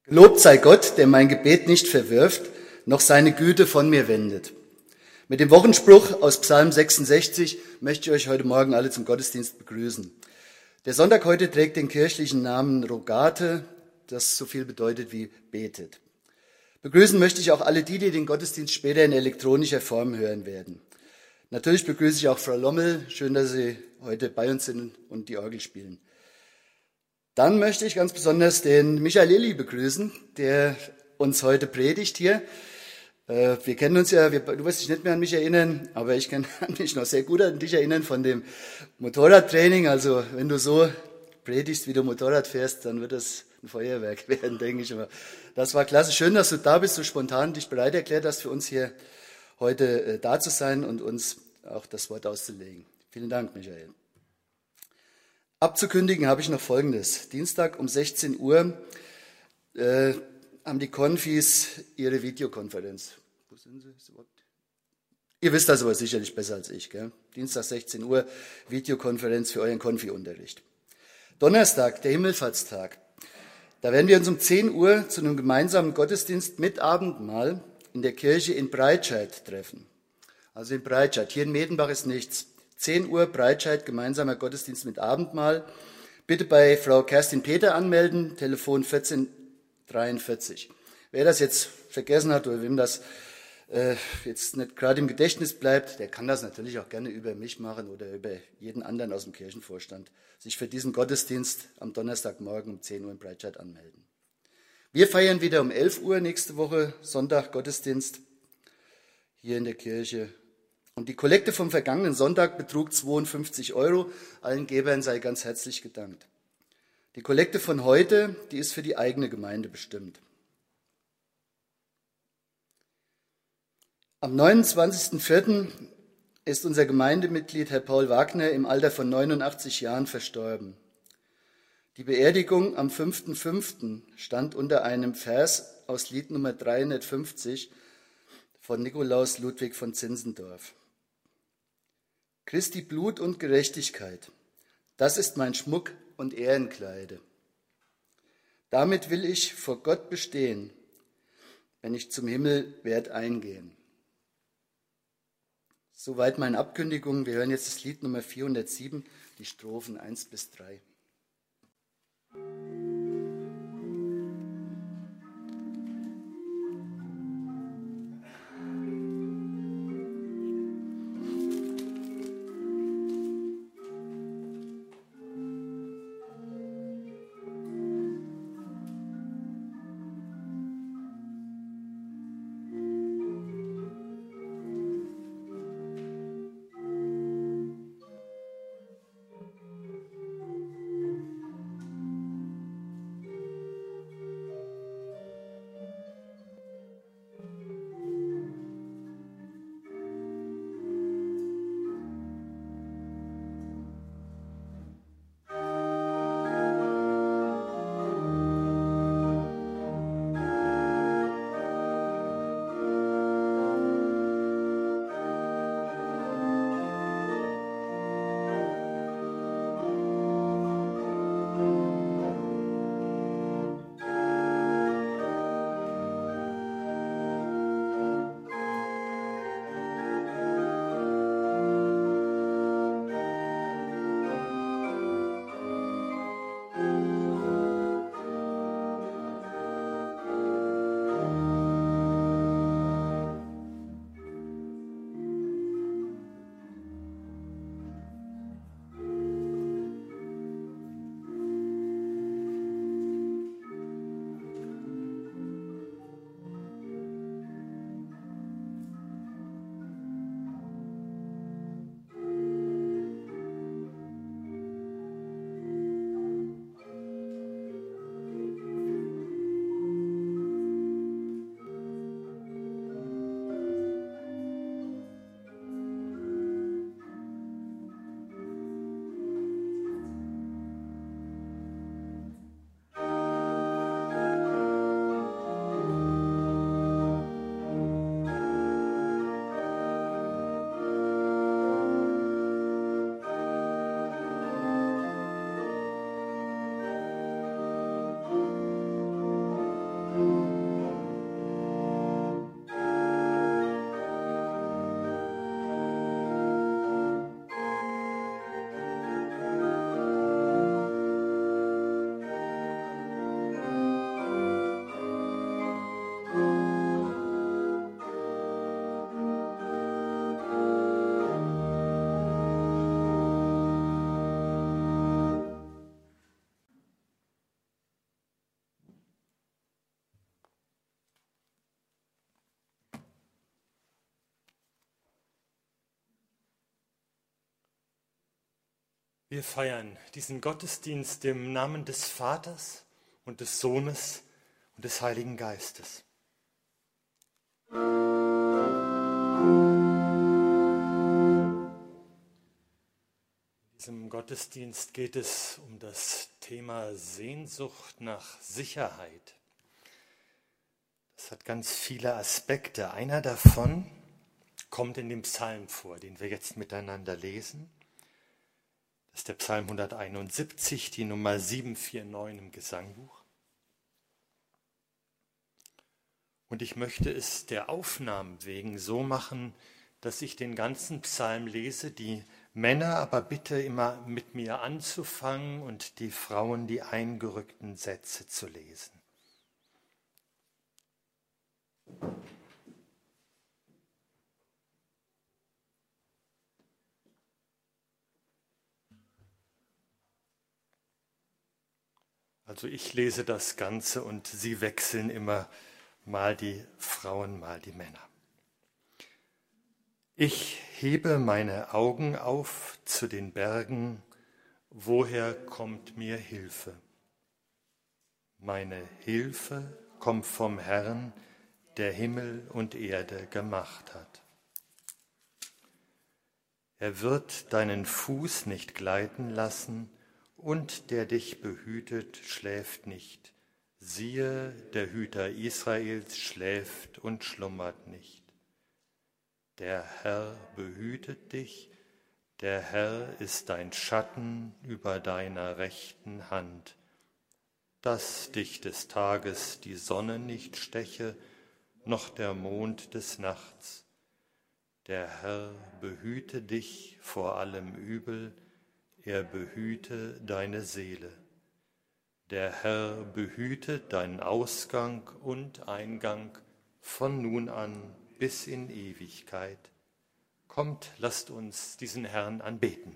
Gelobt sei Gott, der mein Gebet nicht verwirft, noch seine Güte von mir wendet. Mit dem Wochenspruch aus Psalm 66 möchte ich euch heute Morgen alle zum Gottesdienst begrüßen. Der Sonntag heute trägt den kirchlichen Namen Rogate, das so viel bedeutet wie betet. Begrüßen möchte ich auch alle die den Gottesdienst später in elektronischer Form hören werden. Natürlich begrüße ich auch Frau Lommel. Schön, dass Sie heute bei uns sind und die Orgel spielen. Dann möchte ich ganz besonders den Michael Lilly begrüßen, der uns heute predigt hier. Wir kennen uns ja, du wirst dich nicht mehr an mich erinnern, aber ich kann mich noch sehr gut an dich erinnern von dem Motorradtraining. Also wenn du so predigst, wie du Motorrad fährst, dann wird das ein Feuerwerk werden, denke ich. Aber das war klasse. Schön, dass du da bist, so spontan dich bereit erklärt hast, für uns hier heute da zu sein und uns auch das Wort auszulegen. Vielen Dank, Michael. Abzukündigen habe ich noch Folgendes. Dienstag um 16 Uhr haben die Konfis ihre Videokonferenz. Wo sind sie? Ihr wisst das aber sicherlich besser als ich. Gell? Dienstag 16 Uhr Videokonferenz für euren Konfi-Unterricht. Donnerstag, der Himmelfahrtstag. Da werden wir uns um 10 Uhr zu einem gemeinsamen Gottesdienst mit Abendmahl in der Kirche in Breitscheid treffen. Also in Breitscheid. Hier in Medenbach ist nichts. 10 Uhr Breitscheid, gemeinsamer Gottesdienst mit Abendmahl. Bitte bei Frau Kerstin Peter anmelden, Telefon 1443. Wer das jetzt vergessen hat oder wem das jetzt nicht gerade im Gedächtnis bleibt, der kann das natürlich auch gerne über mich machen oder über jeden anderen aus dem Kirchenvorstand. Sich für diesen Gottesdienst am Donnerstagmorgen um 10 Uhr in Breitscheid anmelden. Wir feiern wieder um 11 Uhr nächste Woche Sonntag Gottesdienst hier in der Kirche. Und die Kollekte vom vergangenen Sonntag betrug 52 €. Allen Gebern sei ganz herzlich gedankt. Die Kollekte von heute, die ist für die eigene Gemeinde bestimmt. Am 29.04. ist unser Gemeindemitglied Herr Paul Wagner im Alter von 89 Jahren verstorben. Die Beerdigung am 5.05. stand unter einem Vers aus Lied Nummer 350 von Nikolaus Ludwig von Zinzendorf. Christi Blut und Gerechtigkeit, das ist mein Schmuck und Ehrenkleide. Damit will ich vor Gott bestehen, wenn ich zum Himmel werd eingehen. Soweit meine Abkündigung. Wir hören jetzt das Lied Nummer 407, die Strophen 1 bis 3. Wir feiern diesen Gottesdienst im Namen des Vaters und des Sohnes und des Heiligen Geistes. In diesem Gottesdienst geht es um das Thema Sehnsucht nach Sicherheit. Das hat ganz viele Aspekte. Einer davon kommt in dem Psalm vor, den wir jetzt miteinander lesen. Das ist der Psalm 171, die Nummer 749 im Gesangbuch. Und ich möchte es der Aufnahmen wegen so machen, dass ich den ganzen Psalm lese, die Männer aber bitte immer mit mir anzufangen und die Frauen die eingerückten Sätze zu lesen. Also ich lese das Ganze und sie wechseln immer, mal die Frauen, mal die Männer. Ich hebe meine Augen auf zu den Bergen, woher kommt mir Hilfe? Meine Hilfe kommt vom Herrn, der Himmel und Erde gemacht hat. Er wird deinen Fuß nicht gleiten lassen, und der dich behütet, schläft nicht. Siehe, der Hüter Israels schläft und schlummert nicht. Der Herr behütet dich, der Herr ist dein Schatten über deiner rechten Hand, dass dich des Tages die Sonne nicht steche, noch der Mond des Nachts. Der Herr behüte dich vor allem Übel, er behüte deine Seele. Der Herr behüte deinen Ausgang und Eingang von nun an bis in Ewigkeit. Kommt, lasst uns diesen Herrn anbeten.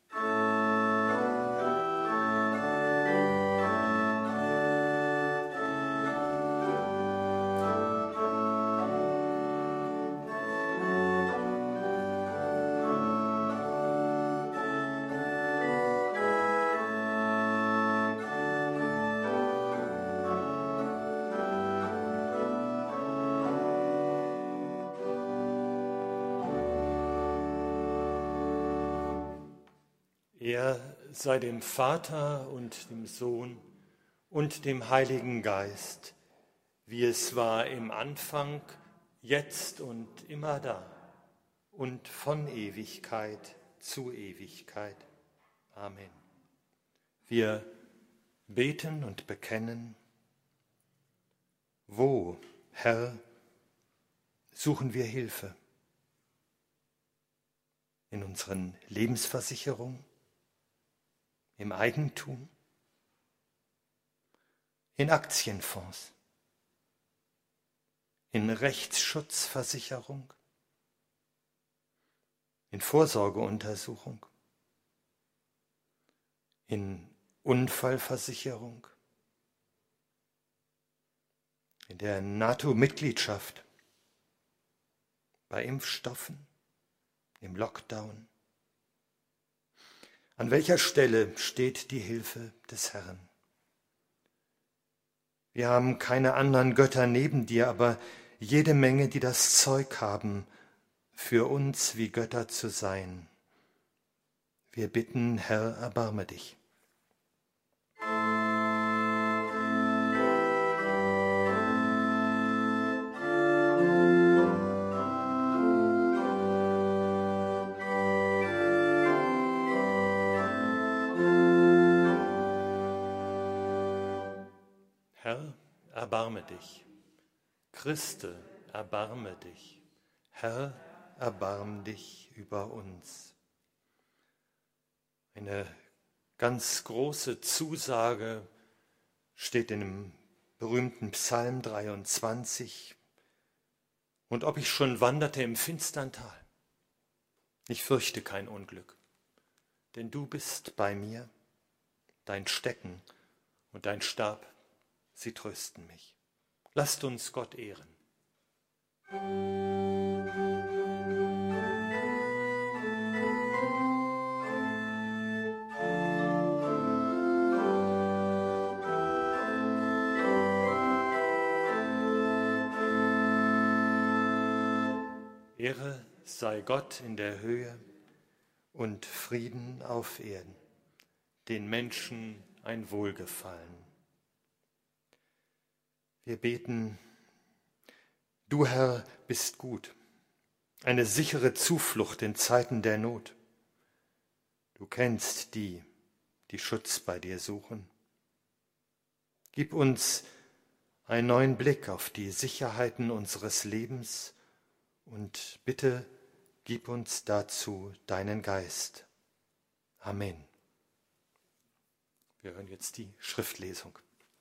Er sei dem Vater und dem Sohn und dem Heiligen Geist, wie es war im Anfang, jetzt und immer da und von Ewigkeit zu Ewigkeit. Amen. Wir beten und bekennen: Wo, Herr, suchen wir Hilfe? In unseren Lebensversicherungen? Im Eigentum, in Aktienfonds, in Rechtsschutzversicherung, in Vorsorgeuntersuchung, in Unfallversicherung, in der NATO-Mitgliedschaft, bei Impfstoffen, im Lockdown. An welcher Stelle steht die Hilfe des Herrn? Wir haben keine anderen Götter neben dir, aber jede Menge, die das Zeug haben, für uns wie Götter zu sein. Wir bitten, Herr, erbarme dich. Herr, erbarme dich. Christe, erbarme dich. Herr, erbarm dich über uns. Eine ganz große Zusage steht in dem berühmten Psalm 23. Und ob ich schon wanderte im finstern Tal, ich fürchte kein Unglück, denn du bist bei mir, dein Stecken und dein Stab, sie trösten mich. Lasst uns Gott ehren. Ehre sei Gott in der Höhe und Frieden auf Erden, den Menschen ein Wohlgefallen. Wir beten: Du, Herr, bist gut, eine sichere Zuflucht in Zeiten der Not. Du kennst die, die Schutz bei dir suchen. Gib uns einen neuen Blick auf die Sicherheiten unseres Lebens und bitte gib uns dazu deinen Geist. Amen. Wir hören jetzt die Schriftlesung.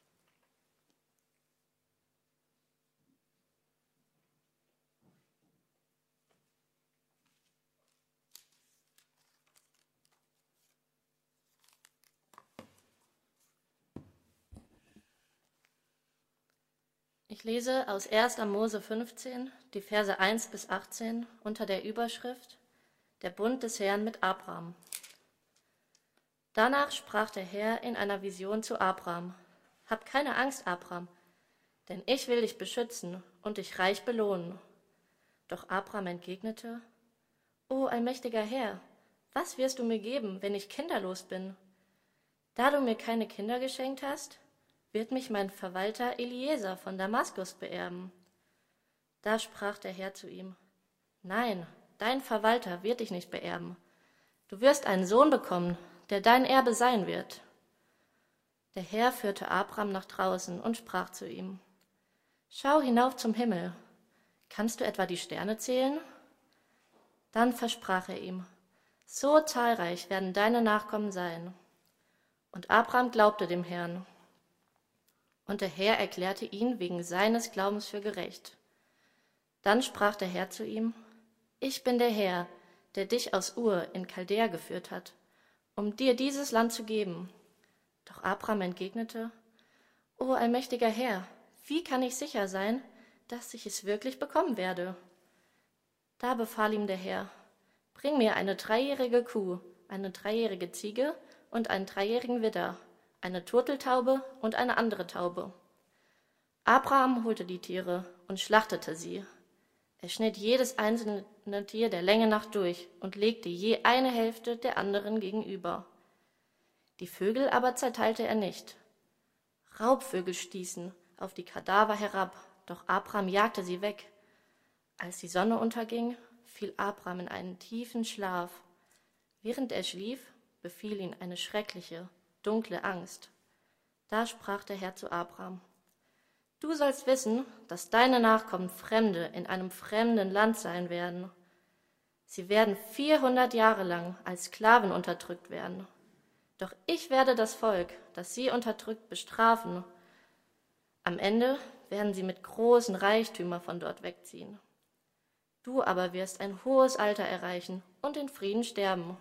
Ich lese aus 1. Mose 15, die Verse 1 bis 18 unter der Überschrift Der Bund des Herrn mit Abraham. Danach sprach der Herr in einer Vision zu Abraham: Hab keine Angst, Abraham, denn ich will dich beschützen und dich reich belohnen. Doch Abraham entgegnete: O allmächtiger Herr, was wirst du mir geben, wenn ich kinderlos bin? Da du mir keine Kinder geschenkt hast, wird mich mein Verwalter Eliezer von Damaskus beerben. Da sprach der Herr zu ihm: Nein, dein Verwalter wird dich nicht beerben. Du wirst einen Sohn bekommen, der dein Erbe sein wird. Der Herr führte Abraham nach draußen und sprach zu ihm: Schau hinauf zum Himmel. Kannst du etwa die Sterne zählen? Dann versprach er ihm: So zahlreich werden deine Nachkommen sein. Und Abraham glaubte dem Herrn. Und der Herr erklärte ihn wegen seines Glaubens für gerecht. Dann sprach der Herr zu ihm: Ich bin der Herr, der dich aus Ur in Chaldea geführt hat, um dir dieses Land zu geben. Doch Abraham entgegnete: O allmächtiger Herr, wie kann ich sicher sein, dass ich es wirklich bekommen werde? Da befahl ihm der Herr: Bring mir eine 3-jährige Kuh, eine 3-jährige Ziege und einen 3-jährigen Widder, eine Turteltaube und eine andere Taube. Abraham holte die Tiere und schlachtete sie. Er schnitt jedes einzelne Tier der Länge nach durch und legte je eine Hälfte der anderen gegenüber. Die Vögel aber zerteilte er nicht. Raubvögel stießen auf die Kadaver herab, doch Abraham jagte sie weg. Als die Sonne unterging, fiel Abraham in einen tiefen Schlaf. Während er schlief, befiel ihn eine schreckliche, dunkle Angst. Da sprach der Herr zu Abraham: Du sollst wissen, dass deine Nachkommen Fremde in einem fremden Land sein werden. Sie werden 400 Jahre lang als Sklaven unterdrückt werden. Doch ich werde das Volk, das sie unterdrückt, bestrafen. Am Ende werden sie mit großen Reichtümern von dort wegziehen. Du aber wirst ein hohes Alter erreichen und in Frieden sterben.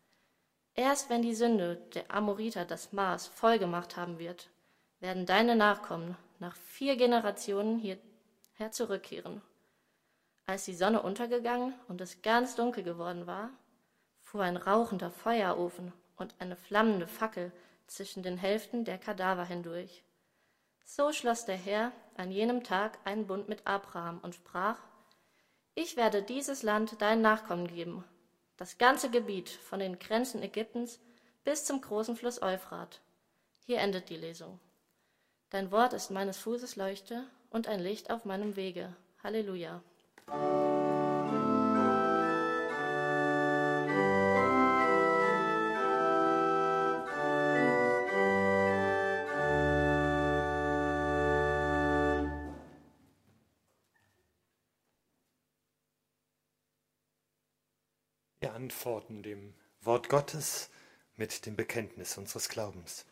Erst wenn die Sünde der Amoriter das Maß voll gemacht haben wird, werden deine Nachkommen nach 4 Generationen hierher zurückkehren. Als die Sonne untergegangen und es ganz dunkel geworden war, fuhr ein rauchender Feuerofen und eine flammende Fackel zwischen den Hälften der Kadaver hindurch. So schloss der Herr an jenem Tag einen Bund mit Abraham und sprach: Ich werde dieses Land deinen Nachkommen geben, das ganze Gebiet von den Grenzen Ägyptens bis zum großen Fluss Euphrat. Hier endet die Lesung. Dein Wort ist meines Fußes Leuchte und ein Licht auf meinem Wege. Halleluja. Wir antworten dem Wort Gottes mit dem Bekenntnis unseres Glaubens.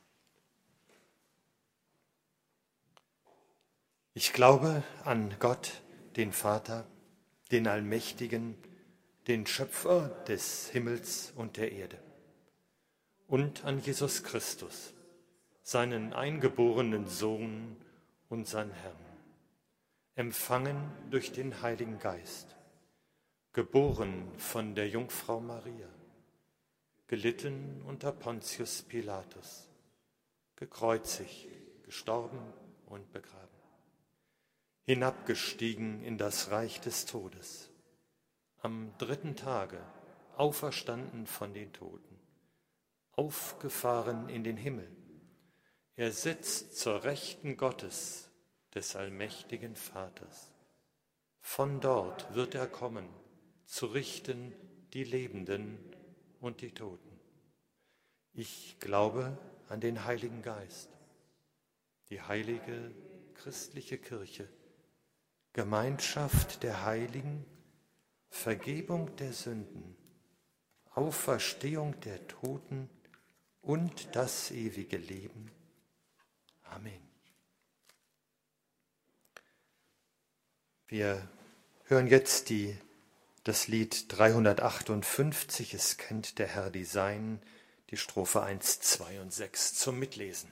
Ich glaube an Gott, den Vater, den Allmächtigen, den Schöpfer des Himmels und der Erde, und an Jesus Christus, seinen eingeborenen Sohn, unseren Herrn, empfangen durch den Heiligen Geist, geboren von der Jungfrau Maria, gelitten unter Pontius Pilatus, gekreuzigt, gestorben und begraben, hinabgestiegen in das Reich des Todes, am 3. Tage auferstanden von den Toten, aufgefahren in den Himmel. Er sitzt zur Rechten Gottes, des allmächtigen Vaters. Von dort wird er kommen, zu richten die Lebenden und die Toten. Ich glaube an den Heiligen Geist, die heilige christliche Kirche, Gemeinschaft der Heiligen, Vergebung der Sünden, Auferstehung der Toten und das ewige Leben. Amen. Wir hören jetzt das Lied 358, es kennt der Herr die Seinen, die Strophe 1, 2 und 6 zum Mitlesen.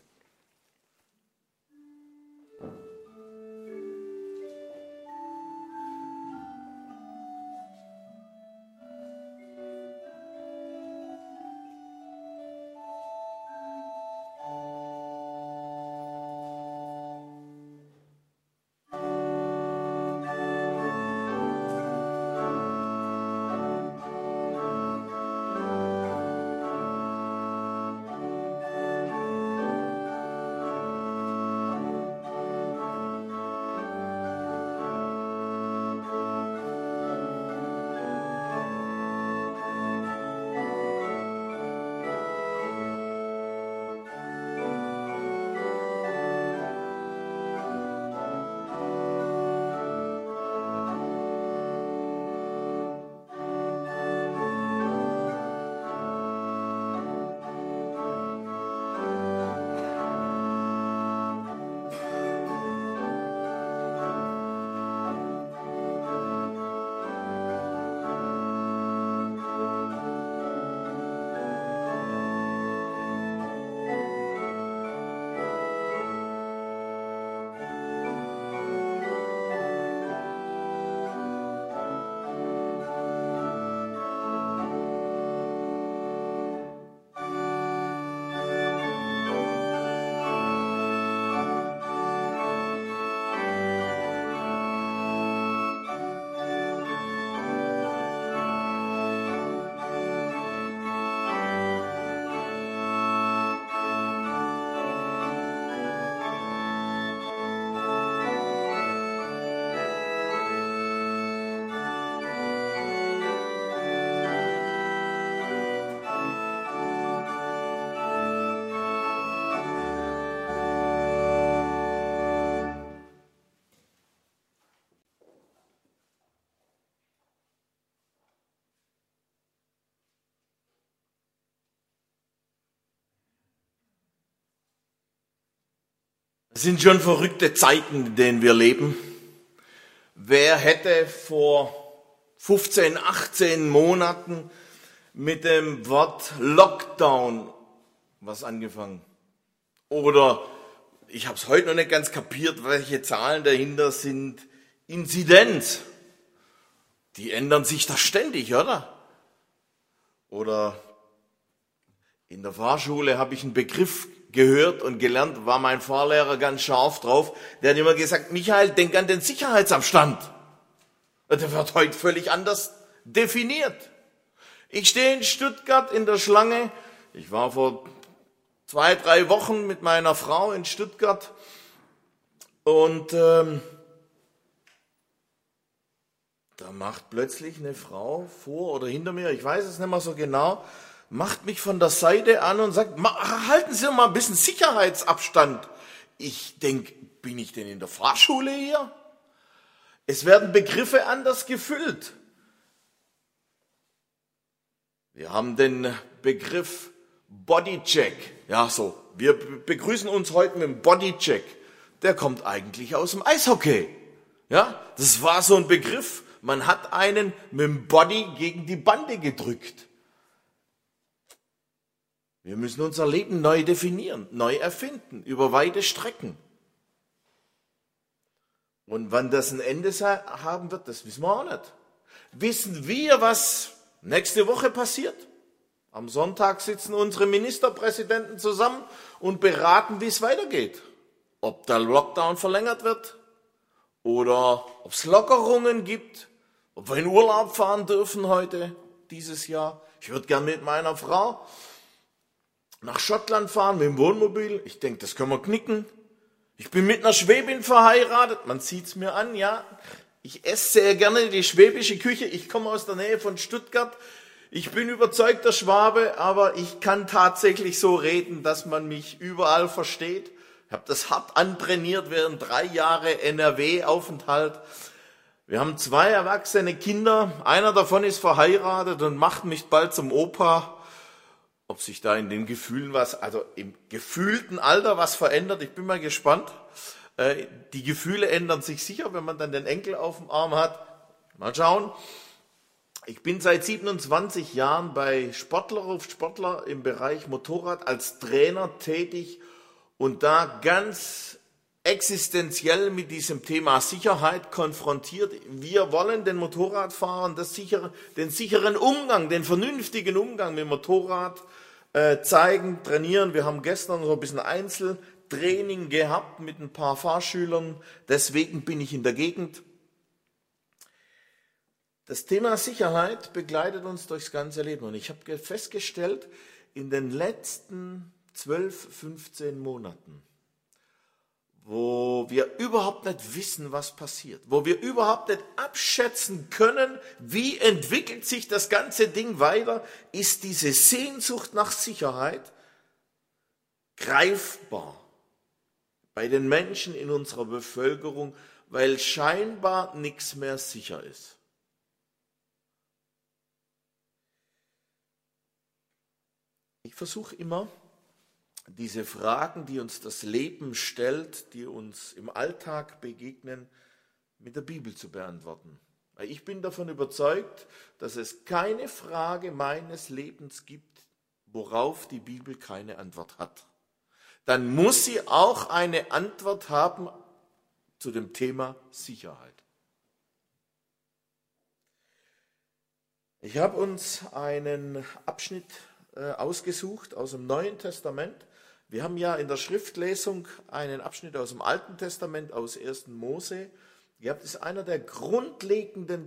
Es sind schon verrückte Zeiten, in denen wir leben. Wer hätte vor 15, 18 Monaten mit dem Wort Lockdown was angefangen? Oder, ich habe es heute noch nicht ganz kapiert, welche Zahlen dahinter sind, Inzidenz. Die ändern sich da ständig, oder? Oder in der Fahrschule habe ich einen Begriff gehört und gelernt, war mein Fahrlehrer ganz scharf drauf. Der hat immer gesagt, Michael, denk an den Sicherheitsabstand. Der wird heute völlig anders definiert. Ich stehe in Stuttgart in der Schlange. Ich war vor 2, 3 Wochen mit meiner Frau in Stuttgart und da macht plötzlich eine Frau vor oder hinter mir, ich weiß es nicht mehr so genau, macht mich von der Seite an und sagt, halten Sie mal ein bisschen Sicherheitsabstand. Ich denke, bin ich denn in der Fahrschule hier? Es werden Begriffe anders gefüllt. Wir haben den Begriff Bodycheck. Ja, so. Wir begrüßen uns heute mit dem Bodycheck. Der kommt eigentlich aus dem Eishockey. Ja, das war so ein Begriff. Man hat einen mit dem Body gegen die Bande gedrückt. Wir müssen unser Leben neu definieren, neu erfinden, über weite Strecken. Und wann das ein Ende haben wird, das wissen wir auch nicht. Wissen wir, was nächste Woche passiert? Am Sonntag sitzen unsere Ministerpräsidenten zusammen und beraten, wie es weitergeht. Ob der Lockdown verlängert wird oder ob es Lockerungen gibt ob wir in Urlaub fahren dürfen heute, dieses Jahr. Ich würde gern mit meiner Frau nach Schottland fahren mit dem Wohnmobil. Ich denke, das können wir knicken. Ich bin mit einer Schwäbin verheiratet. Man sieht's mir an, ja. Ich esse sehr gerne die schwäbische Küche. Ich komme aus der Nähe von Stuttgart. Ich bin überzeugter Schwabe, aber ich kann tatsächlich so reden, dass man mich überall versteht. Ich habe das hart antrainiert während 3 Jahre NRW-Aufenthalt. Wir haben 2 erwachsene Kinder. Einer davon ist verheiratet und macht mich bald zum Opa. Ob sich da in den Gefühlen also im gefühlten Alter was verändert, ich bin mal gespannt. Die Gefühle ändern sich sicher, wenn man dann den Enkel auf dem Arm hat. Mal schauen. Ich bin seit 27 Jahren bei Sportler im Bereich Motorrad als Trainer tätig und da ganz existenziell mit diesem Thema Sicherheit konfrontiert. Wir wollen den Motorradfahrern den sicheren Umgang, den vernünftigen Umgang mit dem Motorrad zeigen, trainieren. Wir haben gestern so ein bisschen Einzeltraining gehabt mit ein paar Fahrschülern. Deswegen bin ich in der Gegend. Das Thema Sicherheit begleitet uns durchs ganze Leben. Und ich habe festgestellt, in den letzten 12, 15 Monaten, wo wir überhaupt nicht wissen, was passiert, wo wir überhaupt nicht abschätzen können, wie entwickelt sich das ganze Ding weiter, ist diese Sehnsucht nach Sicherheit greifbar bei den Menschen in unserer Bevölkerung, weil scheinbar nichts mehr sicher ist. Ich versuche immer, diese Fragen, die uns das Leben stellt, die uns im Alltag begegnen, mit der Bibel zu beantworten. Ich bin davon überzeugt, dass es keine Frage meines Lebens gibt, worauf die Bibel keine Antwort hat. Dann muss sie auch eine Antwort haben zu dem Thema Sicherheit. Ich habe uns einen Abschnitt ausgesucht aus dem Neuen Testament. Wir haben ja in der Schriftlesung einen Abschnitt aus dem Alten Testament, aus 1. Mose. Das ist einer der grundlegenden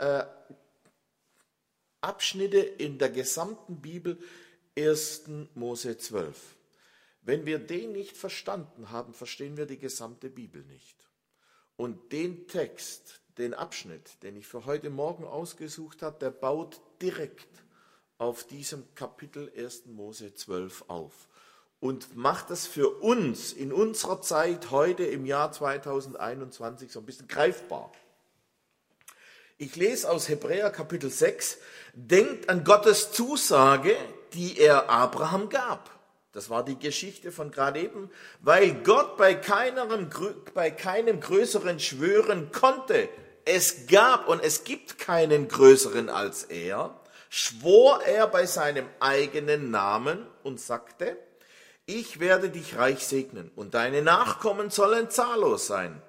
Abschnitte in der gesamten Bibel, 1. Mose 12. Wenn wir den nicht verstanden haben, verstehen wir die gesamte Bibel nicht. Und den Text, den Abschnitt, den ich für heute Morgen ausgesucht habe, der baut direkt auf diesem Kapitel 1. Mose 12 auf und macht das für uns in unserer Zeit heute im Jahr 2021 so ein bisschen greifbar. Ich lese aus Hebräer Kapitel 6, denkt an Gottes Zusage, die er Abraham gab. Das war die Geschichte von gerade eben, weil Gott bei keinem größeren schwören konnte. Es gab und es gibt keinen größeren als er, schwor er bei seinem eigenen Namen und sagte, ich werde dich reich segnen und deine Nachkommen sollen zahllos sein.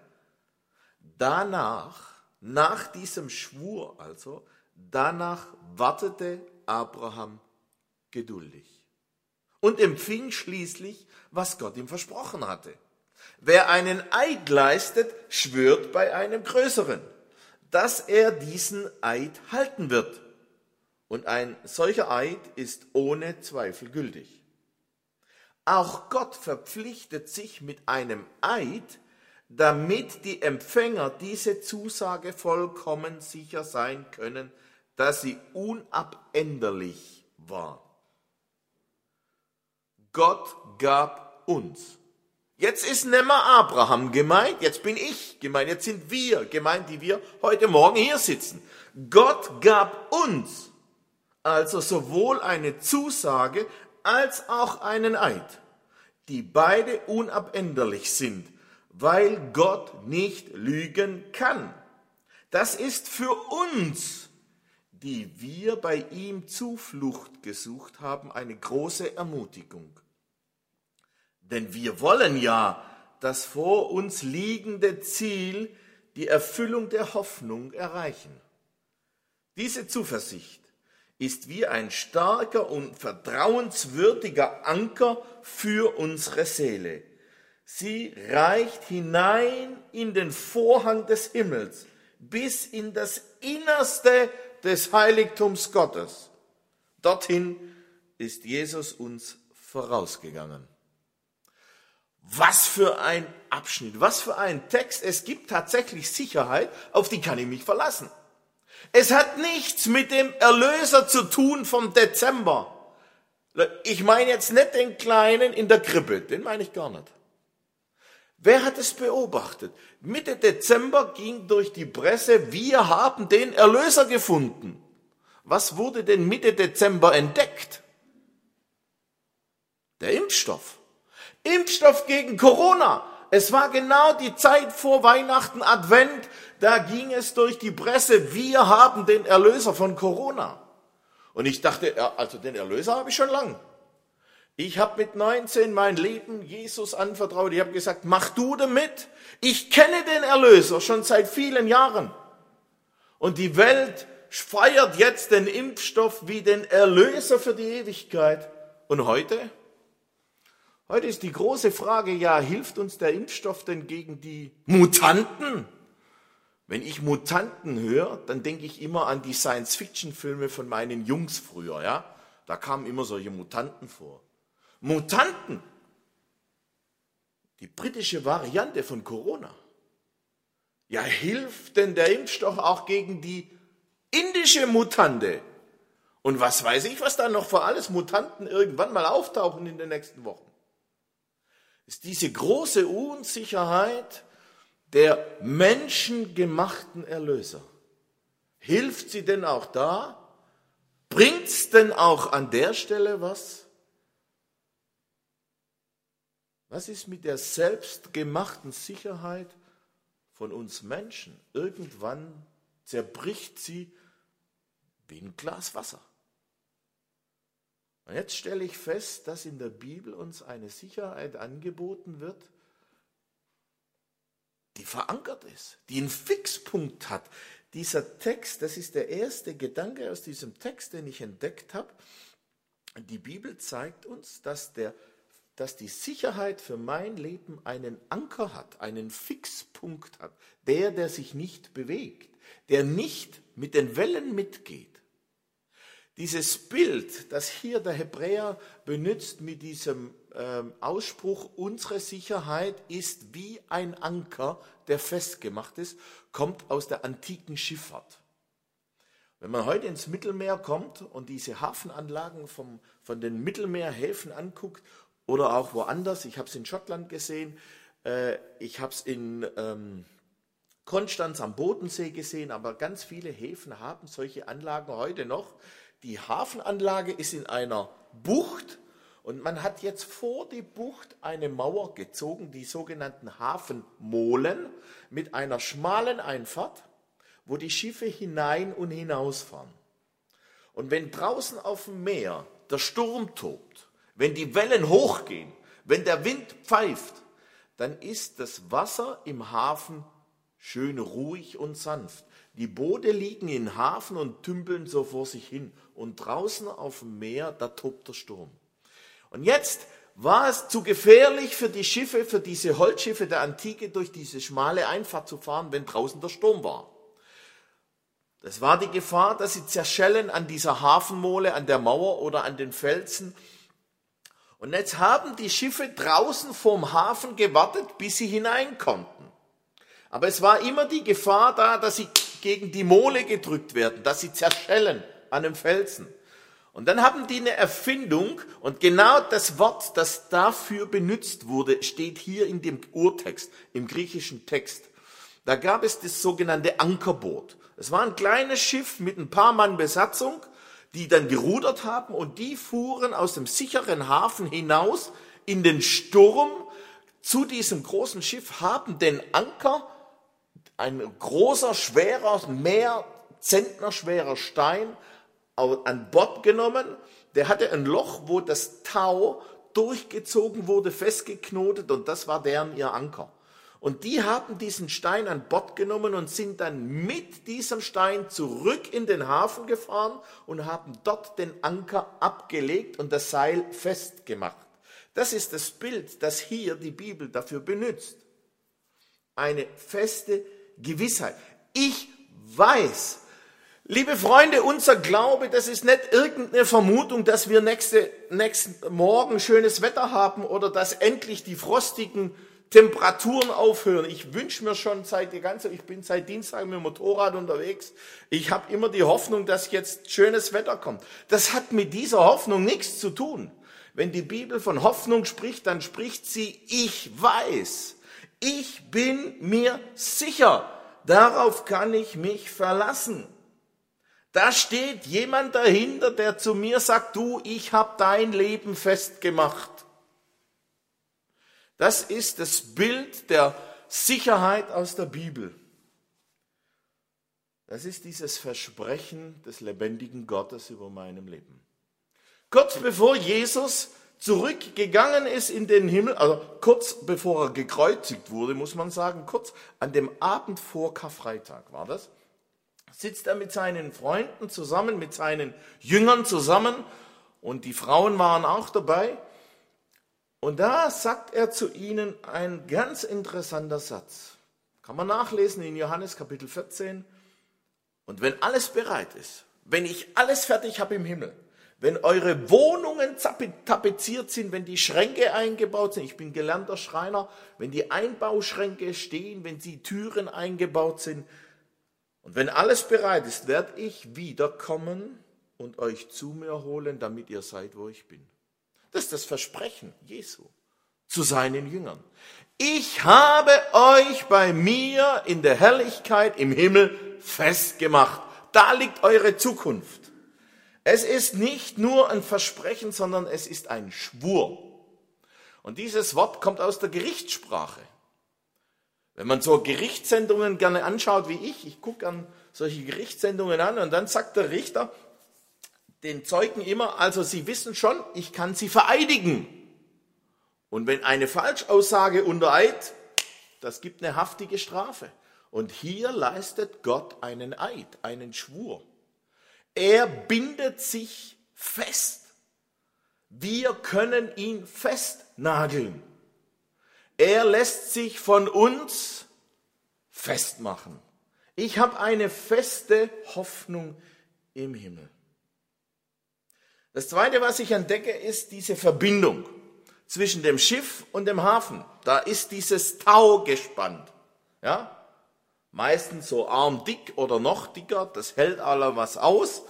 Nach diesem Schwur danach wartete Abraham geduldig und empfing schließlich, was Gott ihm versprochen hatte. Wer einen Eid leistet, schwört bei einem Größeren, dass er diesen Eid halten wird. Und ein solcher Eid ist ohne Zweifel gültig. Auch Gott verpflichtet sich mit einem Eid, damit die Empfänger diese Zusage vollkommen sicher sein können, dass sie unabänderlich war. Gott gab uns. Jetzt ist nicht mehr Abraham gemeint, jetzt bin ich gemeint, jetzt sind wir gemeint, die wir heute Morgen hier sitzen. Gott gab uns also sowohl eine Zusage als auch einen Eid, die beide unabänderlich sind, weil Gott nicht lügen kann. Das ist für uns, die wir bei ihm Zuflucht gesucht haben, eine große Ermutigung. Denn wir wollen ja das vor uns liegende Ziel, die Erfüllung der Hoffnung, erreichen. Diese Zuversicht ist wie ein starker und vertrauenswürdiger Anker für unsere Seele. Sie reicht hinein in den Vorhang des Himmels bis in das Innerste des Heiligtums Gottes. Dorthin ist Jesus uns vorausgegangen. Was für ein Abschnitt, was für ein Text. Es gibt tatsächlich Sicherheit, auf die kann ich mich verlassen. Es hat nichts mit dem Erlöser zu tun vom Dezember. Ich meine jetzt nicht den Kleinen in der Krippe, den meine ich gar nicht. Wer hat es beobachtet? Mitte Dezember ging durch die Presse, wir haben den Erlöser gefunden. Was wurde denn Mitte Dezember entdeckt? Der Impfstoff. Impfstoff gegen Corona. Es war genau die Zeit vor Weihnachten, Advent, da ging es durch die Presse, wir haben den Erlöser von Corona. Und ich dachte, ja, also den Erlöser habe ich schon lang. Ich habe mit 19 mein Leben Jesus anvertraut. Ich habe gesagt, mach du damit. Ich kenne den Erlöser schon seit vielen Jahren. Und die Welt feiert jetzt den Impfstoff wie den Erlöser für die Ewigkeit. Und heute? Heute ist die große Frage, ja, hilft uns der Impfstoff denn gegen die Mutanten? Wenn ich Mutanten höre, dann denke ich immer an die Science-Fiction-Filme von meinen Jungs früher, ja. Da kamen immer solche Mutanten vor. Mutanten, die britische Variante von Corona. Ja, hilft denn der Impfstoff auch gegen die indische Mutante? Und was weiß ich, was da noch für alles Mutanten irgendwann mal auftauchen in den nächsten Wochen? Ist diese große Unsicherheit der menschengemachten Erlöser. Hilft sie denn auch da? Bringt's denn auch an der Stelle was? Was ist mit der selbstgemachten Sicherheit von uns Menschen? Irgendwann zerbricht sie wie ein Glas Wasser. Und jetzt stelle ich fest, dass in der Bibel uns eine Sicherheit angeboten wird, die verankert ist, die einen Fixpunkt hat. Dieser Text, das ist der erste Gedanke aus diesem Text, den ich entdeckt habe. Die Bibel zeigt uns, dass die Sicherheit für mein Leben einen Anker hat, einen Fixpunkt hat. Der sich nicht bewegt, der nicht mit den Wellen mitgeht. Dieses Bild, das hier der Hebräer benutzt mit diesem Ausspruch, unsere Sicherheit ist wie ein Anker, der festgemacht ist, kommt aus der antiken Schifffahrt. Wenn man heute ins Mittelmeer kommt und diese Hafenanlagen von den Mittelmeerhäfen anguckt oder auch woanders, ich habe es in Schottland gesehen, ich habe es in Konstanz am Bodensee gesehen, aber ganz viele Häfen haben solche Anlagen heute noch. Die Hafenanlage ist in einer Bucht und man hat jetzt vor die Bucht eine Mauer gezogen, die sogenannten Hafenmolen, mit einer schmalen Einfahrt, wo die Schiffe hinein und hinausfahren. Und wenn draußen auf dem Meer der Sturm tobt, wenn die Wellen hochgehen, wenn der Wind pfeift, dann ist das Wasser im Hafen schön ruhig und sanft. Die Boote liegen im Hafen und tümpeln so vor sich hin. Und draußen auf dem Meer, da tobt der Sturm. Und jetzt war es zu gefährlich für die Schiffe, für diese Holzschiffe der Antike, durch diese schmale Einfahrt zu fahren, wenn draußen der Sturm war. Das war die Gefahr, dass sie zerschellen an dieser Hafenmole, an der Mauer oder an den Felsen. Und jetzt haben die Schiffe draußen vorm Hafen gewartet, bis sie hinein konnten. Aber es war immer die Gefahr da, dass sie gegen die Mole gedrückt werden, dass sie zerschellen an dem Felsen. Und dann haben die eine Erfindung und genau das Wort, das dafür benutzt wurde, steht hier in dem Urtext, im griechischen Text. Da gab es das sogenannte Ankerboot. Es war ein kleines Schiff mit ein paar Mann Besatzung, die dann gerudert haben und die fuhren aus dem sicheren Hafen hinaus in den Sturm zu diesem großen Schiff, haben den Anker, ein großer, schwerer, mehr Zentner schwerer Stein an Bord genommen. Der hatte ein Loch, wo das Tau durchgezogen wurde, festgeknotet und das war ihr Anker. Und die haben diesen Stein an Bord genommen und sind dann mit diesem Stein zurück in den Hafen gefahren und haben dort den Anker abgelegt und das Seil festgemacht. Das ist das Bild, das hier die Bibel dafür benutzt. Eine feste Gewissheit. Ich weiß. Liebe Freunde, unser Glaube, das ist nicht irgendeine Vermutung, dass wir nächsten Morgen schönes Wetter haben oder dass endlich die frostigen Temperaturen aufhören. Ich wünsche mir schon ich bin seit Dienstag mit dem Motorrad unterwegs. Ich habe immer die Hoffnung, dass jetzt schönes Wetter kommt. Das hat mit dieser Hoffnung nichts zu tun. Wenn die Bibel von Hoffnung spricht, dann spricht sie, ich weiß, ich bin mir sicher, darauf kann ich mich verlassen. Da steht jemand dahinter, der zu mir sagt, du, ich habe dein Leben festgemacht. Das ist das Bild der Sicherheit aus der Bibel. Das ist dieses Versprechen des lebendigen Gottes über meinem Leben. Kurz bevor Jesus zurückgegangen ist in den Himmel, also kurz bevor er gekreuzigt wurde, muss man sagen, kurz an dem Abend vor Karfreitag war das, sitzt er mit seinen Freunden zusammen, mit seinen Jüngern zusammen und die Frauen waren auch dabei. Und da sagt er zu ihnen ein ganz interessanter Satz. Kann man nachlesen in Johannes Kapitel 14. Und wenn alles bereit ist, wenn ich alles fertig habe im Himmel, wenn eure Wohnungen tapeziert sind, wenn die Schränke eingebaut sind, ich bin gelernter Schreiner, wenn die Einbauschränke stehen, wenn die Türen eingebaut sind, und wenn alles bereit ist, werde ich wiederkommen und euch zu mir holen, damit ihr seid, wo ich bin. Das ist das Versprechen Jesu zu seinen Jüngern. Ich habe euch bei mir in der Herrlichkeit im Himmel festgemacht. Da liegt eure Zukunft. Es ist nicht nur ein Versprechen, sondern es ist ein Schwur. Und dieses Wort kommt aus der Gerichtssprache. Wenn man so Gerichtssendungen gerne anschaut wie ich gucke an solche Gerichtssendungen an und dann sagt der Richter den Zeugen immer, also sie wissen schon, ich kann sie vereidigen. Und wenn eine Falschaussage unter Eid, das gibt eine haftige Strafe. Und hier leistet Gott einen Eid, einen Schwur. Er bindet sich fest. Wir können ihn festnageln. Er lässt sich von uns festmachen. Ich habe eine feste Hoffnung im Himmel. Das Zweite, was ich entdecke, ist diese Verbindung zwischen dem Schiff und dem Hafen. Da ist dieses Tau gespannt. Ja? Meistens so armdick oder noch dicker, das hält aller was aus.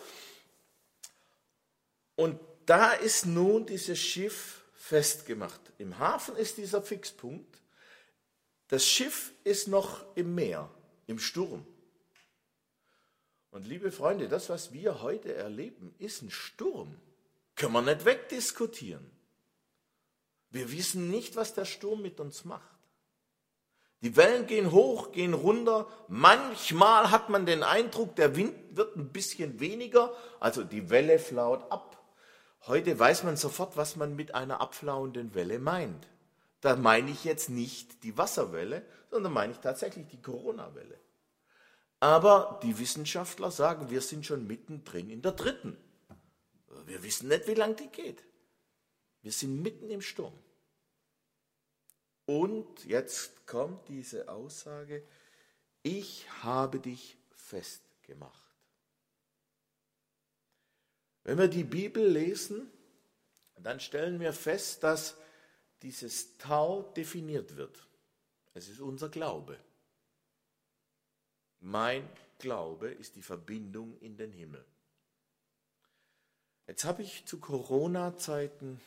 Und da ist nun dieses Schiff festgemacht. Im Hafen ist dieser Fixpunkt. Das Schiff ist noch im Meer, im Sturm. Und liebe Freunde, das, was wir heute erleben, ist ein Sturm. Können wir nicht wegdiskutieren. Wir wissen nicht, was der Sturm mit uns macht. Die Wellen gehen hoch, gehen runter. Manchmal hat man den Eindruck, der Wind wird ein bisschen weniger, also die Welle flaut ab. Heute weiß man sofort, was man mit einer abflauenden Welle meint. Da meine ich jetzt nicht die Wasserwelle, sondern meine ich tatsächlich die Corona-Welle. Aber die Wissenschaftler sagen, wir sind schon mittendrin in der dritten. Wir wissen nicht, wie lange die geht. Wir sind mitten im Sturm. Und jetzt kommt diese Aussage, ich habe dich festgemacht. Wenn wir die Bibel lesen, dann stellen wir fest, dass dieses Tau definiert wird. Es ist unser Glaube. Mein Glaube ist die Verbindung in den Himmel. Jetzt habe ich zu Corona-Zeiten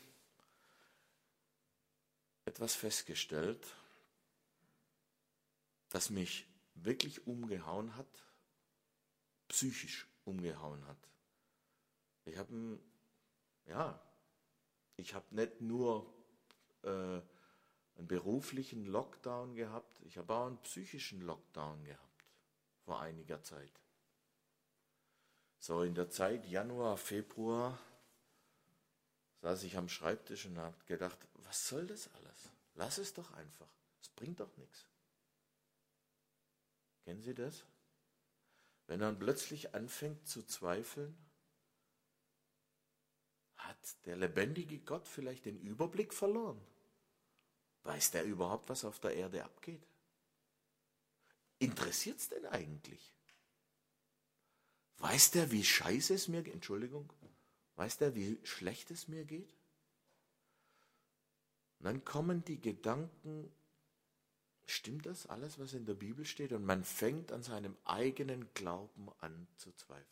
etwas festgestellt, das mich wirklich umgehauen hat, psychisch umgehauen hat. Ich habe nicht nur einen beruflichen Lockdown gehabt, ich habe auch einen psychischen Lockdown gehabt vor einiger Zeit. So in der Zeit Januar, Februar saß ich am Schreibtisch und habe gedacht, was soll das alles? Lass es doch einfach, es bringt doch nichts. Kennen Sie das? Wenn man plötzlich anfängt zu zweifeln, hat der lebendige Gott vielleicht den Überblick verloren? Weiß der überhaupt, was auf der Erde abgeht? interessiert es denn eigentlich? Weiß der, wie scheiße es mir geht? Entschuldigung. Weiß der, wie schlecht es mir geht? Und dann kommen die Gedanken, stimmt das alles, was in der Bibel steht? Und man fängt an seinem eigenen Glauben an zu zweifeln.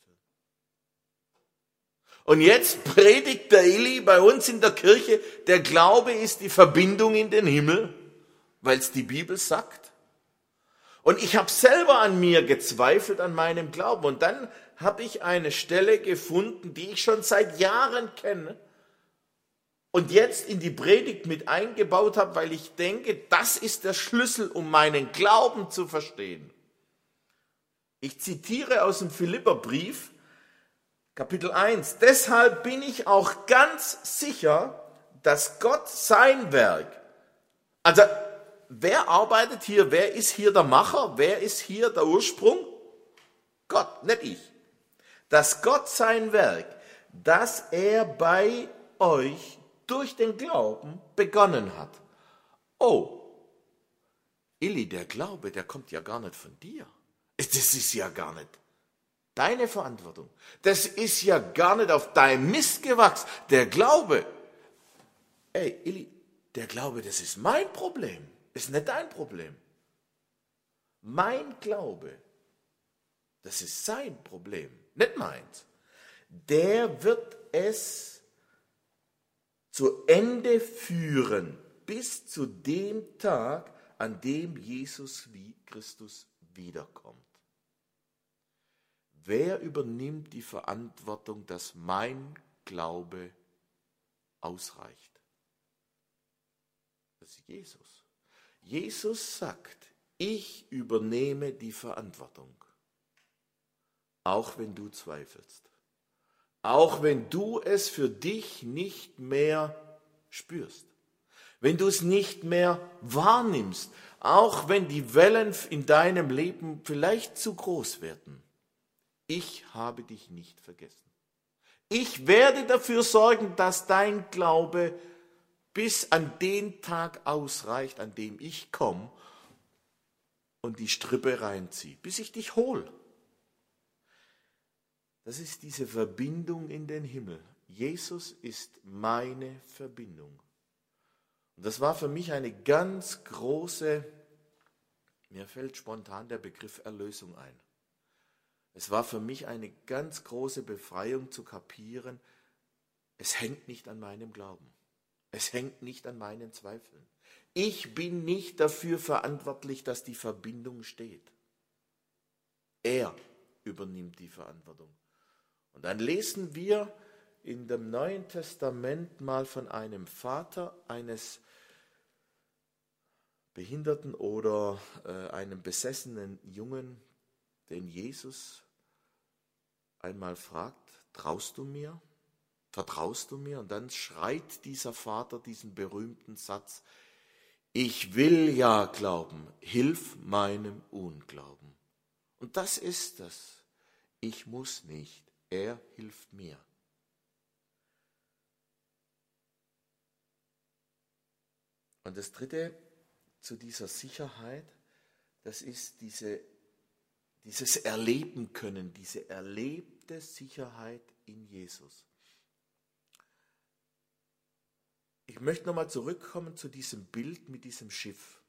Und jetzt predigt der Eli bei uns in der Kirche, der Glaube ist die Verbindung in den Himmel, weil es die Bibel sagt. Und ich habe selber an mir gezweifelt, an meinem Glauben. Und dann habe ich eine Stelle gefunden, die ich schon seit Jahren kenne und jetzt in die Predigt mit eingebaut habe, weil ich denke, das ist der Schlüssel, um meinen Glauben zu verstehen. Ich zitiere aus dem Philipperbrief, Kapitel 1. Deshalb bin ich auch ganz sicher, dass Gott sein Werk, also wer arbeitet hier, wer ist hier der Macher, wer ist hier der Ursprung? Gott, nicht ich. Dass Gott sein Werk, das er bei euch durch den Glauben begonnen hat. Oh, Eli, der Glaube, der kommt ja gar nicht von dir. Das ist ja gar nicht deine Verantwortung. Das ist ja gar nicht auf deinem Mist gewachsen. Der Glaube, ey, Eli, der Glaube, das ist mein Problem. Ist nicht dein Problem. Mein Glaube, das ist sein Problem, nicht meins. Der wird es zu Ende führen, bis zu dem Tag, an dem Jesus wie Christus wiederkommt. Wer übernimmt die Verantwortung, dass mein Glaube ausreicht? Das ist Jesus. Jesus sagt, ich übernehme die Verantwortung, auch wenn du zweifelst, auch wenn du es für dich nicht mehr spürst, wenn du es nicht mehr wahrnimmst, auch wenn die Wellen in deinem Leben vielleicht zu groß werden. Ich habe dich nicht vergessen. Ich werde dafür sorgen, dass dein Glaube bis an den Tag ausreicht, an dem ich komme und die Strippe reinziehe, bis ich dich hole. Das ist diese Verbindung in den Himmel. Jesus ist meine Verbindung. Und das war für mich eine ganz große, mir fällt spontan der Begriff Erlösung ein. Es war für mich eine ganz große Befreiung zu kapieren, es hängt nicht an meinem Glauben. Es hängt nicht an meinen Zweifeln. Ich bin nicht dafür verantwortlich, dass die Verbindung steht. Er übernimmt die Verantwortung. Und dann lesen wir in dem Neuen Testament mal von einem Vater eines Behinderten oder einem besessenen Jungen, den Jesus einmal fragt, traust du mir? Vertraust du mir? Und dann schreit dieser Vater diesen berühmten Satz, ich will ja glauben, hilf meinem Unglauben. Und das ist es. Ich muss nicht, er hilft mir. Und das Dritte zu dieser Sicherheit, das ist dieses Erleben können, diese erlebte Sicherheit in Jesus. Ich möchte nochmal zurückkommen zu diesem Bild mit diesem Schiff.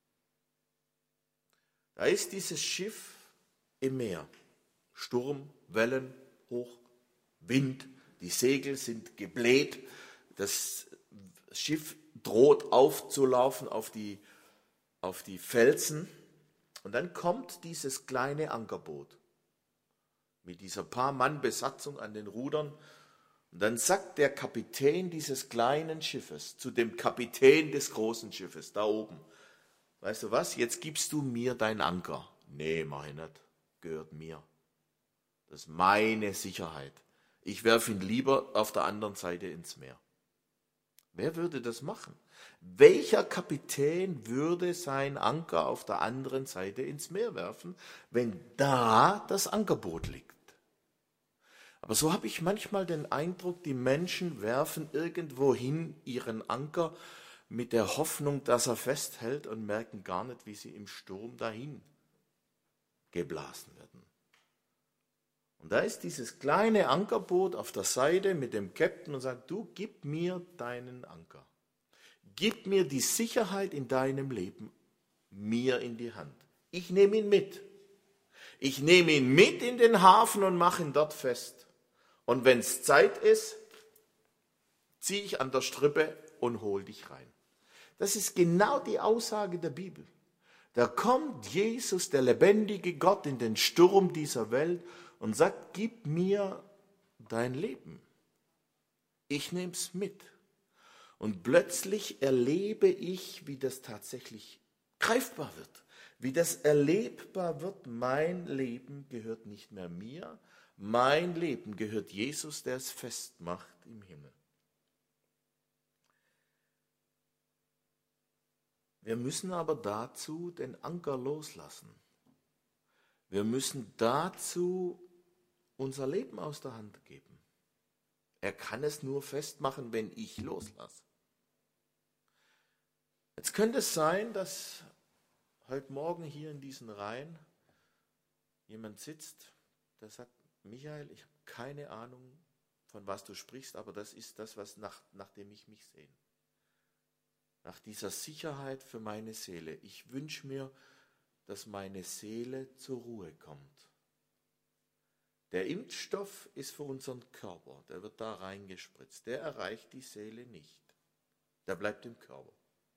Da ist dieses Schiff im Meer. Sturm, Wellen, hoch, Wind, die Segel sind gebläht, das Schiff droht aufzulaufen auf die Felsen. Und dann kommt dieses kleine Ankerboot mit dieser Paar-Mann-Besatzung an den Rudern. Und dann sagt der Kapitän dieses kleinen Schiffes zu dem Kapitän des großen Schiffes da oben, weißt du was, jetzt gibst du mir deinen Anker. Nee, mach ich nicht, gehört mir. Das ist meine Sicherheit. Ich werfe ihn lieber auf der anderen Seite ins Meer. Wer würde das machen? Welcher Kapitän würde seinen Anker auf der anderen Seite ins Meer werfen, wenn da das Ankerboot liegt? Aber so habe ich manchmal den Eindruck, die Menschen werfen irgendwohin ihren Anker mit der Hoffnung, dass er festhält und merken gar nicht, wie sie im Sturm dahin geblasen werden. Und da ist dieses kleine Ankerboot auf der Seite mit dem Captain und sagt, du, gib mir deinen Anker. Gib mir die Sicherheit in deinem Leben mir in die Hand. Ich nehme ihn mit. Ich nehme ihn mit in den Hafen und mache ihn dort fest. Und wenn es Zeit ist, ziehe ich an der Strippe und hol dich rein. Das ist genau die Aussage der Bibel. Da kommt Jesus, der lebendige Gott, in den Sturm dieser Welt und sagt, gib mir dein Leben. Ich nehme es mit. Und plötzlich erlebe ich, wie das tatsächlich greifbar wird. Wie das erlebbar wird, mein Leben gehört nicht mehr mir, mein Leben gehört Jesus, der es festmacht im Himmel. Wir müssen aber dazu den Anker loslassen. Wir müssen dazu unser Leben aus der Hand geben. Er kann es nur festmachen, wenn ich loslasse. Jetzt könnte es sein, dass heute Morgen hier in diesen Reihen jemand sitzt, der sagt, Michael, ich habe keine Ahnung, von was du sprichst, aber das ist das, nach dem ich mich sehne. Nach dieser Sicherheit für meine Seele. Ich wünsche mir, dass meine Seele zur Ruhe kommt. Der Impfstoff ist für unseren Körper, der wird da reingespritzt. Der erreicht die Seele nicht. Der bleibt im Körper.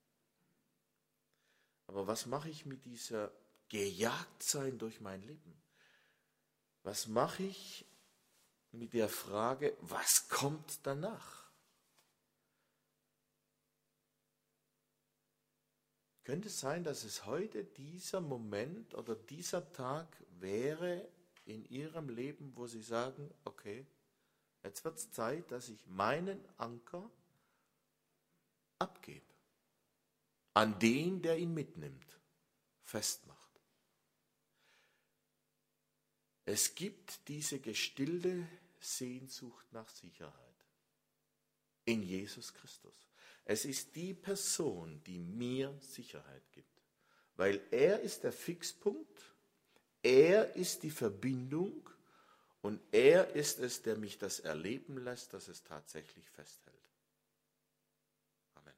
Aber was mache ich mit dieser Gejagtsein durch mein Leben? Was mache ich mit der Frage, was kommt danach? Könnte es sein, dass es heute dieser Moment oder dieser Tag wäre in Ihrem Leben, wo Sie sagen, okay, jetzt wird es Zeit, dass ich meinen Anker abgebe, an den, der ihn mitnimmt, festmacht. Es gibt diese gestillte Sehnsucht nach Sicherheit in Jesus Christus. Es ist die Person, die mir Sicherheit gibt, weil er ist der Fixpunkt, er ist die Verbindung und er ist es, der mich das erleben lässt, dass es tatsächlich festhält. Amen.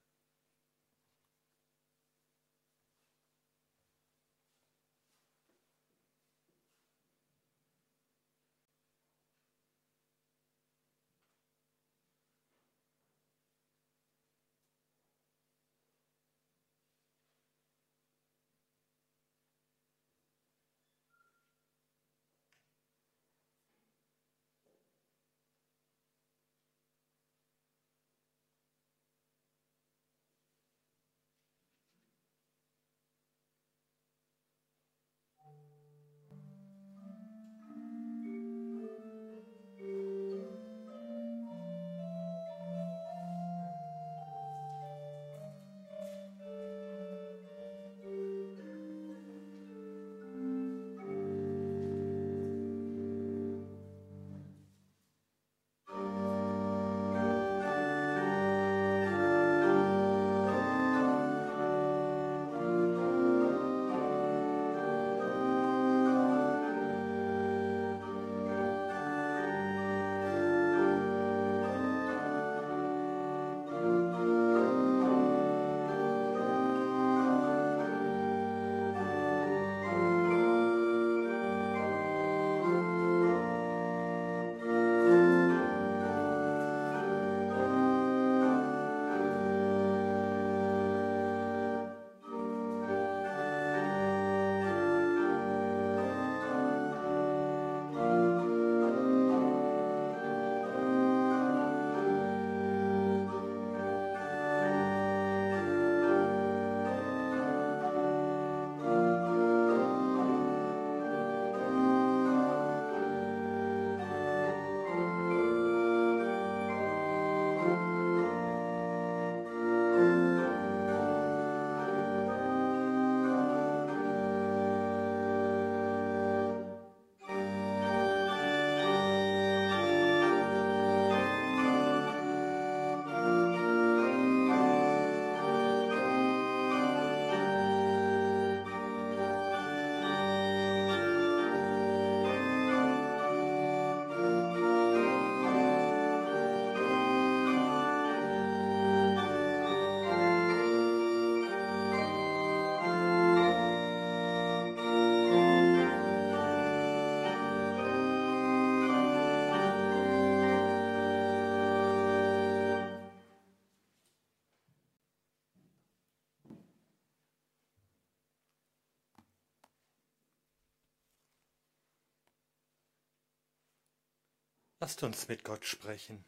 Lasst uns mit Gott sprechen.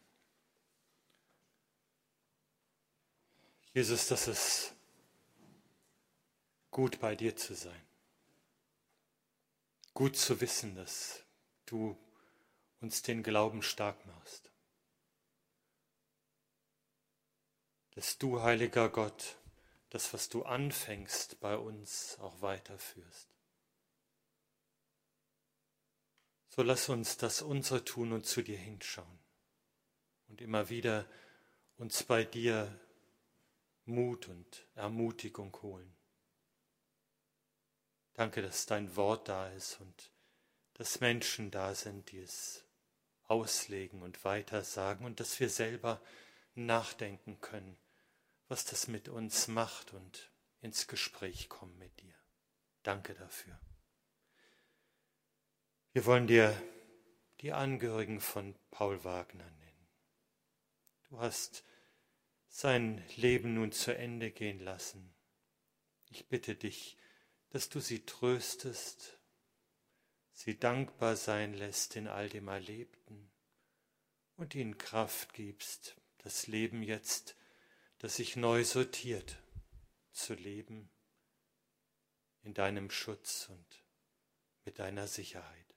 Jesus, das ist gut, bei dir zu sein. Gut zu wissen, dass du uns den Glauben stark machst. Dass du, heiliger Gott, das, was du anfängst, bei uns auch weiterführst. So lass uns das unsere tun und zu dir hinschauen und immer wieder uns bei dir Mut und Ermutigung holen. Danke, dass dein Wort da ist und dass Menschen da sind, die es auslegen und weitersagen und dass wir selber nachdenken können, was das mit uns macht und ins Gespräch kommen mit dir. Danke dafür. Wir wollen dir die Angehörigen von Paul Wagner nennen. Du hast sein Leben nun zu Ende gehen lassen. Ich bitte dich, dass du sie tröstest, sie dankbar sein lässt in all dem Erlebten und ihnen Kraft gibst, das Leben jetzt, das sich neu sortiert, zu leben in deinem Schutz und mit deiner Sicherheit.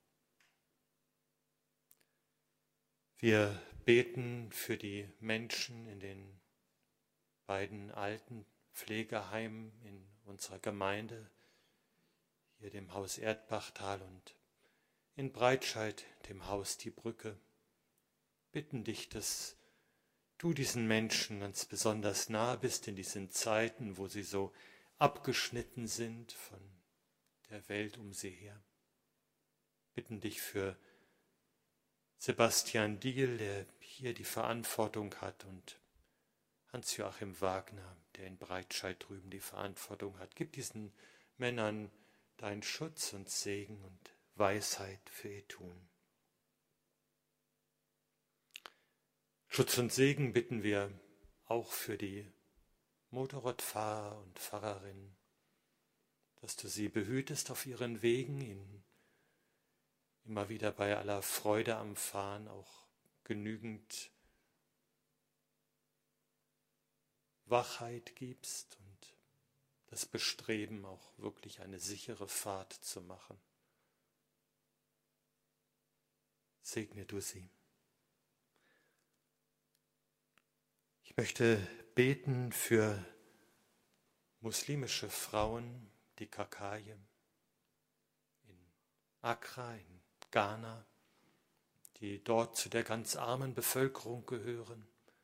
Wir beten für die Menschen in den beiden alten Pflegeheimen in unserer Gemeinde, hier dem Haus Erdbachtal und in Breitscheid, dem Haus Die Brücke. Bitten dich, dass du diesen Menschen ganz besonders nahe bist in diesen Zeiten, wo sie so abgeschnitten sind von der Welt um sie her. Bitten dich für Sebastian Diel, der hier die Verantwortung hat, und Hans-Joachim Wagner, der in Breitscheid drüben die Verantwortung hat. Gib diesen Männern deinen Schutz und Segen und Weisheit für ihr Tun. Schutz und Segen bitten wir auch für die Motorradfahrer und Fahrerinnen, dass du sie behütest auf ihren Wegen, ihnen immer wieder bei aller Freude am Fahren auch genügend Wachheit gibst und das Bestreben, auch wirklich eine sichere Fahrt zu machen. Segne du sie. Ich möchte beten für muslimische Frauen, die Kakaye, in Accra, in Ghana, die dort zu der ganz armen Bevölkerung gehören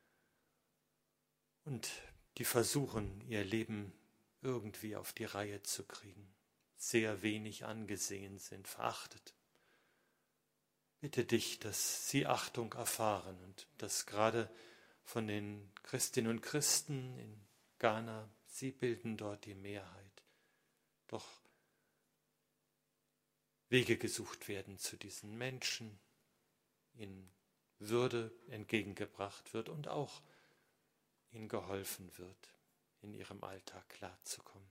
und die versuchen, ihr Leben irgendwie auf die Reihe zu kriegen, sehr wenig angesehen sind, verachtet. Bitte dich, dass sie Achtung erfahren und dass gerade von den Christinnen und Christen in Ghana, sie bilden dort die Mehrheit, doch Wege gesucht werden zu diesen Menschen, ihnen Würde entgegengebracht wird und auch ihnen geholfen wird, in ihrem Alltag klarzukommen.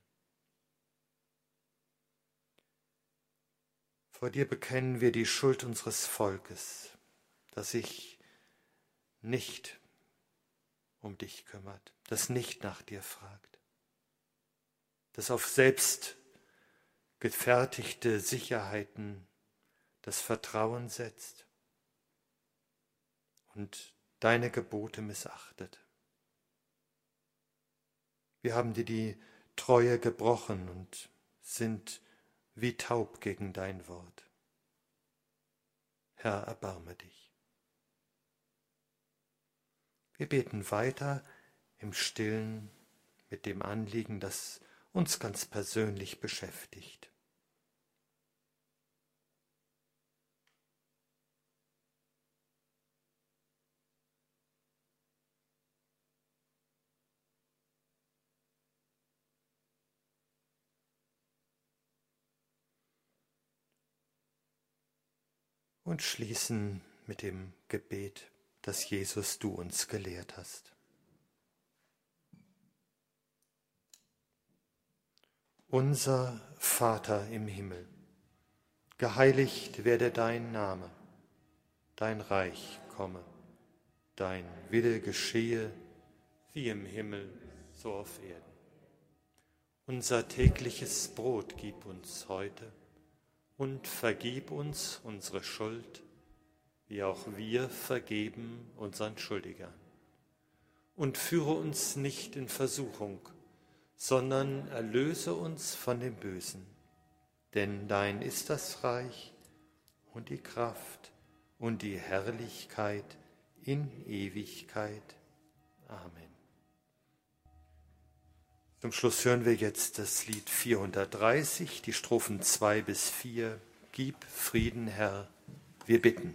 Vor dir bekennen wir die Schuld unseres Volkes, das sich nicht um dich kümmert, das nicht nach dir fragt, das auf selbst gefertigte Sicherheiten das Vertrauen setzt und deine Gebote missachtet. Wir haben dir die Treue gebrochen und sind wie taub gegen dein Wort. Herr, erbarme dich. Wir beten weiter im Stillen mit dem Anliegen, das uns ganz persönlich beschäftigt. Und schließen mit dem Gebet, das Jesus, du uns gelehrt hast. Unser Vater im Himmel, geheiligt werde dein Name, dein Reich komme, dein Wille geschehe, wie im Himmel, so auf Erden. Unser tägliches Brot gib uns heute und vergib uns unsere Schuld, wie auch wir vergeben unseren Schuldigern. Und führe uns nicht in Versuchung, sondern erlöse uns von dem Bösen. Denn dein ist das Reich und die Kraft und die Herrlichkeit in Ewigkeit. Amen. Zum Schluss hören wir jetzt das Lied 430, die Strophen 2 bis 4. Gib Frieden, Herr, wir bitten.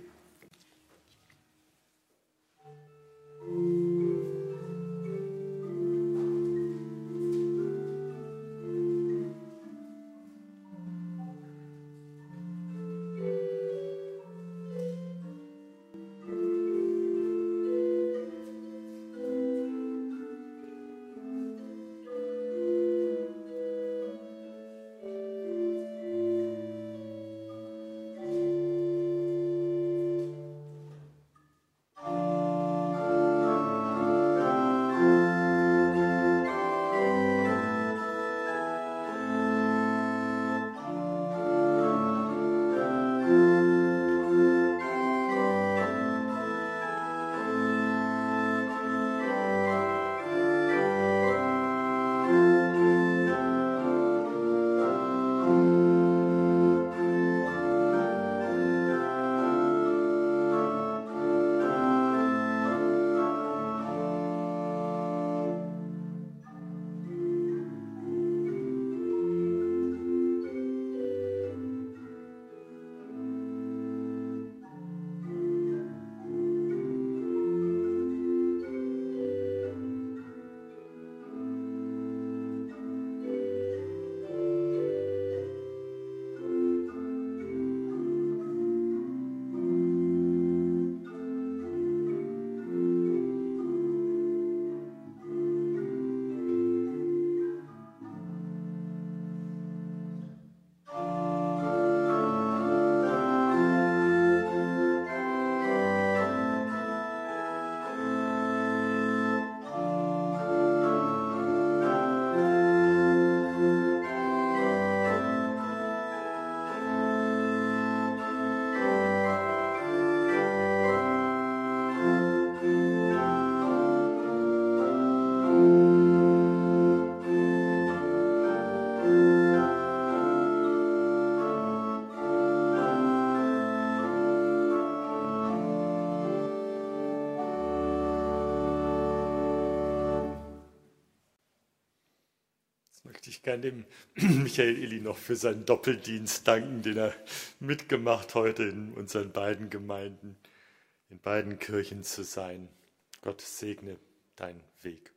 Möchte ich gerne dem Michael Illi noch für seinen Doppeldienst danken, den er mitgemacht heute in unseren beiden Gemeinden, in beiden Kirchen zu sein. Gott segne deinen Weg.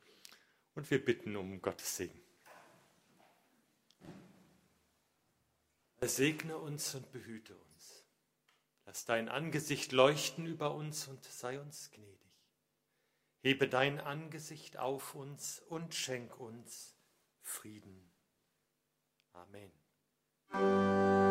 Und wir bitten um Gottes Segen. Er segne uns und behüte uns. Lass dein Angesicht leuchten über uns und sei uns gnädig. Hebe dein Angesicht auf uns und schenk uns Frieden. Amen.